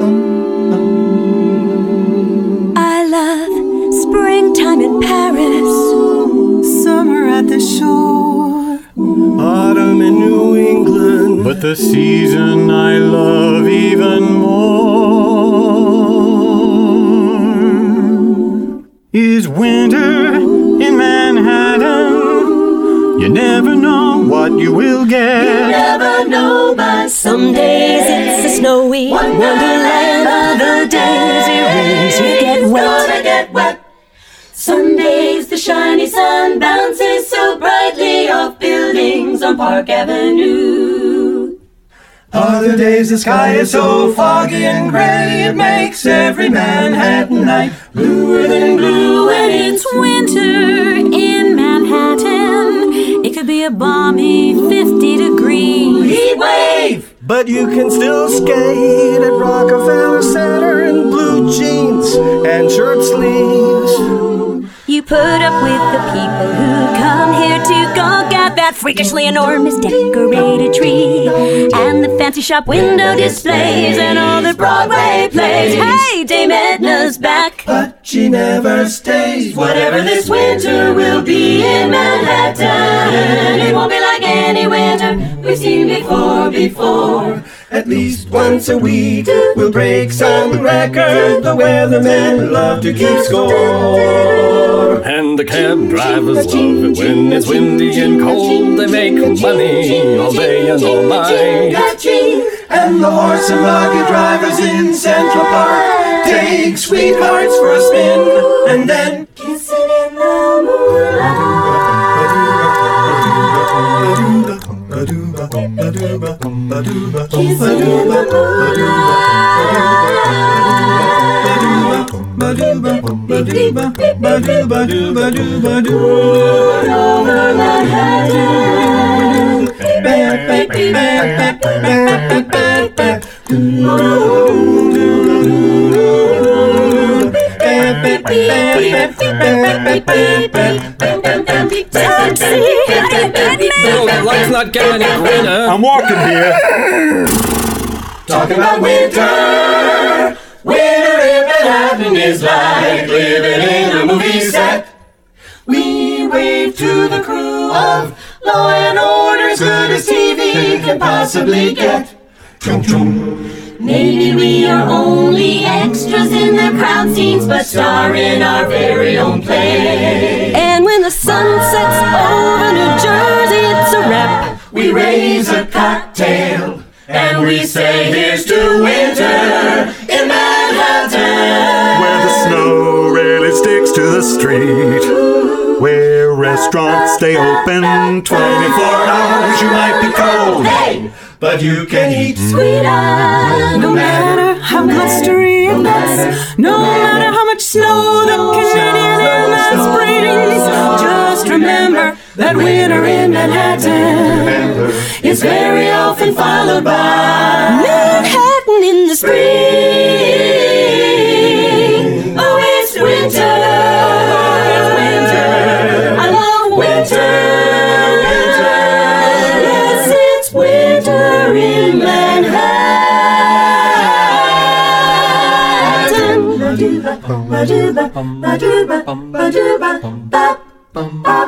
I love springtime in Paris, summer at the shore, autumn in New England, but the season I love even more is winter in Manhattan. You never know what you will get. You never know, but some days it's a snowy wonderland. Other days it rains, you get wet. Some days the shiny sun bounces so brightly off buildings on Park Avenue. Other days the sky is so foggy and gray, it makes every Manhattan night bluer than blue. When it's winter in Manhattan, it could be a balmy 50 degrees heat wave, but you can still skate at Rockefeller Center in blue jeans and shirt sleeves. You put up with the people who come here to gawk at that freakishly enormous decorated tree and the fancy shop window displays and all the Broadway plays. Hey, Dame Edna's back, but she never stays. Whatever this winter will be in Manhattan, it won't be like any winter we've seen before. At least once a week we'll break some record. The weathermen love to keep score. And the cab drivers love it when it's windy and cold. They make money all day and all night. And the horse and buggy drivers in Central Park take sweethearts for a spin and then kissing in the moonlight. Kissing in the Life's not getting any greener. I'm walking here. Talking about winter. Winter in Manhattan is like living in a movie set. We wave to the crew of Law and Order as good as TV can possibly get. Chum chum. Maybe we are only extras in the crowd scenes, but star in our very own play. And when the sun sets over New Jersey, it's a wrap. We raise a cocktail and we say here's to winter in Manhattan, where the snow really sticks to the street, where restaurants stay open 24 hours. You might be cold, hey, but you can eat sweeter. no matter how blustery it gets, no matter how much snow the Canadian airman brings. Just remember that winter in Manhattan is very often followed by Manhattan in the spring. Oh, it's winter. It's winter. I love winter. Yes, it's winter in Manhattan. Ba-doo-ba, ba-doo-ba, ba-doo-ba, ba-doo-ba, ba.